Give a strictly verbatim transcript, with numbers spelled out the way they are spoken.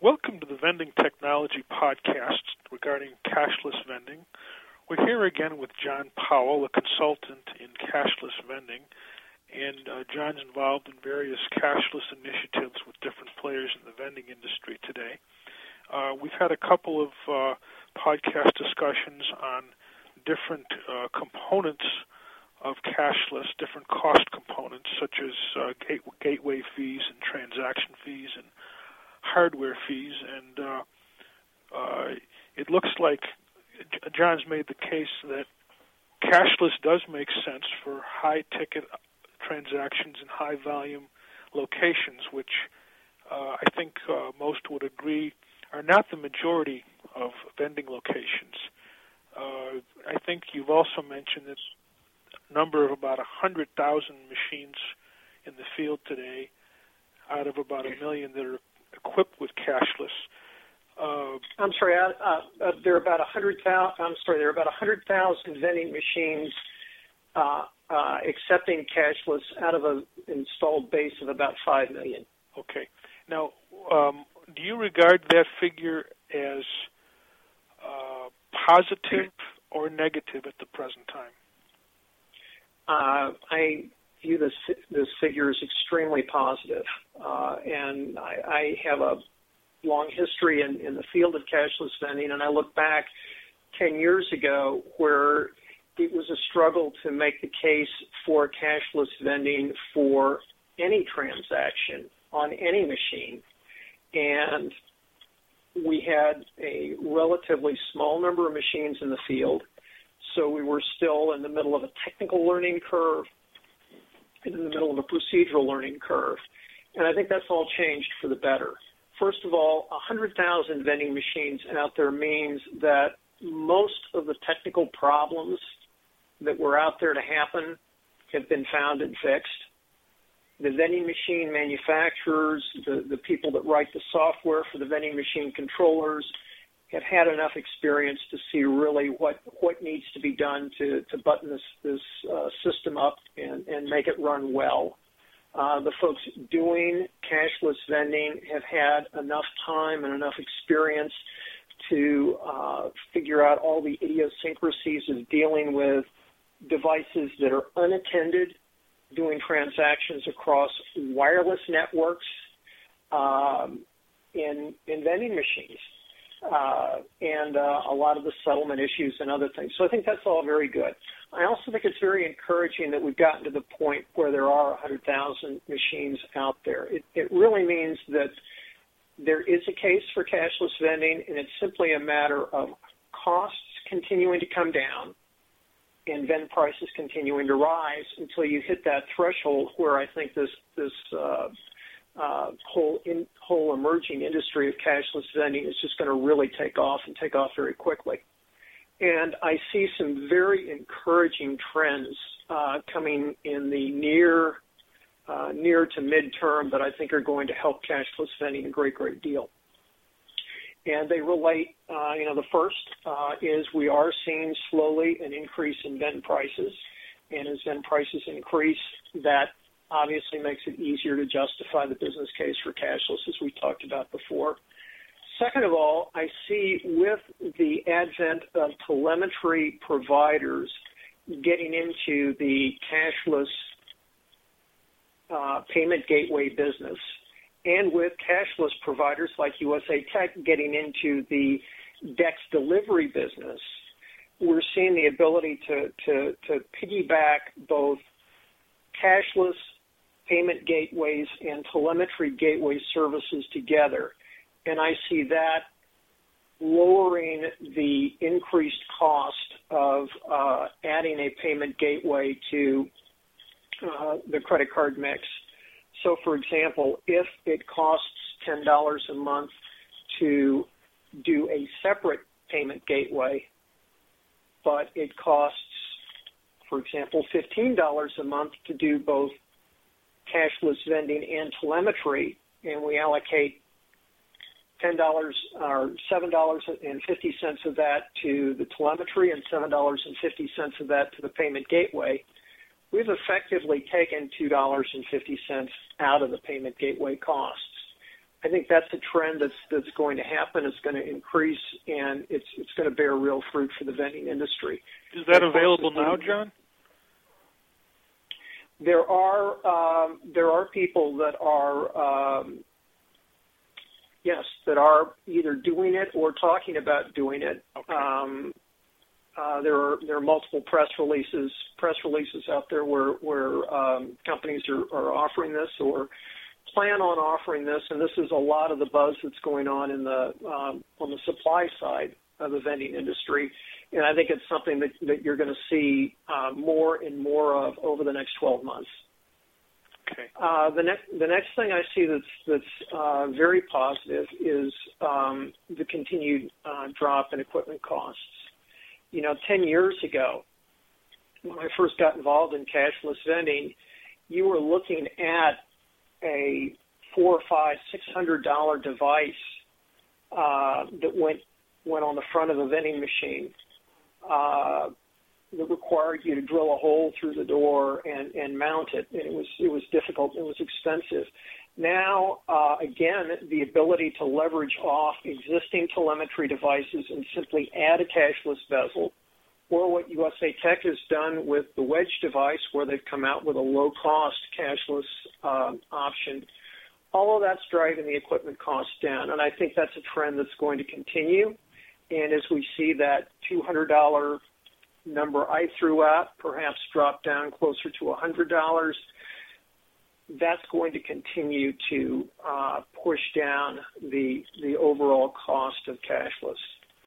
Welcome to the Vending Technology Podcast regarding cashless vending. We're here again with John Powell, a consultant in cashless vending, and uh, John's involved in various cashless initiatives with different players in the vending industry today. Uh, we've had a couple of uh, podcast discussions on different uh, components of cashless, different cost components such as uh, gate- gateway fees and transaction fees and hardware fees, and uh, uh, it looks like John's made the case that cashless does make sense for high-ticket transactions and high-volume locations, which uh, I think uh, most would agree are not the majority of vending locations. Uh, I think you've also mentioned this number of about one hundred thousand machines in the field today out of about a million that are equipped with cashless. Uh, I'm sorry, uh, uh, there are about one hundred thousand. I'm sorry, there are about one hundred thousand vending machines uh, uh, accepting cashless out of an installed base of about five million. Okay. Now, um, do you regard that figure as uh, positive or negative at the present time? Uh, I view this this figure as extremely positive, uh, and I, I have a long history in, in the field of cashless vending, and I look back ten years ago where it was a struggle to make the case for cashless vending for any transaction on any machine, and we had a relatively small number of machines in the field, so we were still in the middle of a technical learning curve, in the middle of a procedural learning curve. And I think that's all changed for the better. First of all, one hundred thousand vending machines out there means that most of the technical problems that were out there to happen have been found and fixed. The vending machine manufacturers, the, the people that write the software for the vending machine controllers, have had enough experience to see really what, what needs to be done to, to button this, this uh, system up and, and make it run well. Uh, the folks doing cashless vending have had enough time and enough experience to uh, figure out all the idiosyncrasies of dealing with devices that are unattended, doing transactions across wireless networks um, in, in vending machines. Uh, and uh, a lot of the settlement issues and other things. So I think that's all very good. I also think it's very encouraging that we've gotten to the point where there are one hundred thousand machines out there. It, it really means that there is a case for cashless vending, and it's simply a matter of costs continuing to come down and vend prices continuing to rise until you hit that threshold where I think this this uh, Uh, whole in, whole emerging industry of cashless vending is just going to really take off and take off very quickly. And I see some very encouraging trends uh, coming in the near uh, near to midterm that I think are going to help cashless vending a great, great deal. And they relate, uh, you know, the first uh, is we are seeing slowly an increase in vend prices. And as vend prices increase, that obviously makes it easier to justify the business case for cashless, as we talked about before. Second of all, I see with the advent of telemetry providers getting into the cashless uh, payment gateway business, and with cashless providers like U S A Tech getting into the D E X delivery business, we're seeing the ability to, to, to piggyback both cashless payment gateways and telemetry gateway services together. And I see that lowering the increased cost of uh, adding a payment gateway to uh, the credit card mix. So, for example, if it costs ten dollars a month to do a separate payment gateway, but it costs, for example, fifteen dollars a month to do both cashless vending and telemetry, and we allocate ten dollars or seven dollars and fifty cents of that to the telemetry and seven dollars and fifty cents of that to the payment gateway, we've effectively taken two dollars and fifty cents out of the payment gateway costs. I think that's a trend that's that's going to happen. It's going to increase, and it's it's going to bear real fruit for the vending industry. Is that available now, John? There are um, there are people that are um, yes that are either doing it or talking about doing it. Okay. Um, uh, there are there are multiple press releases press releases out there where where um, companies are, are offering this or plan on offering this, and this is a lot of the buzz that's going on in the um, on the supply side of the vending industry, and I think it's something that, that you're going to see uh, more and more of over the next twelve months. Okay. Uh, the next the next thing I see that's that's uh, very positive is um, the continued uh, drop in equipment costs. You know, ten years ago, when I first got involved in cashless vending, you were looking at a four, five, six hundred dollar device uh, that went went on the front of a vending machine uh, that required you to drill a hole through the door and, and mount it. And it was it was difficult. It was expensive. Now, uh, again, the ability to leverage off existing telemetry devices and simply add a cashless bezel, or what U S A Tech has done with the Wedge device, where they've come out with a low-cost cashless um, option. All of that's driving the equipment costs down, and I think that's a trend that's going to continue. And as we see that two hundred dollar number I threw out perhaps drop down closer to one hundred dollars, that's going to continue to uh, push down the the overall cost of cashless.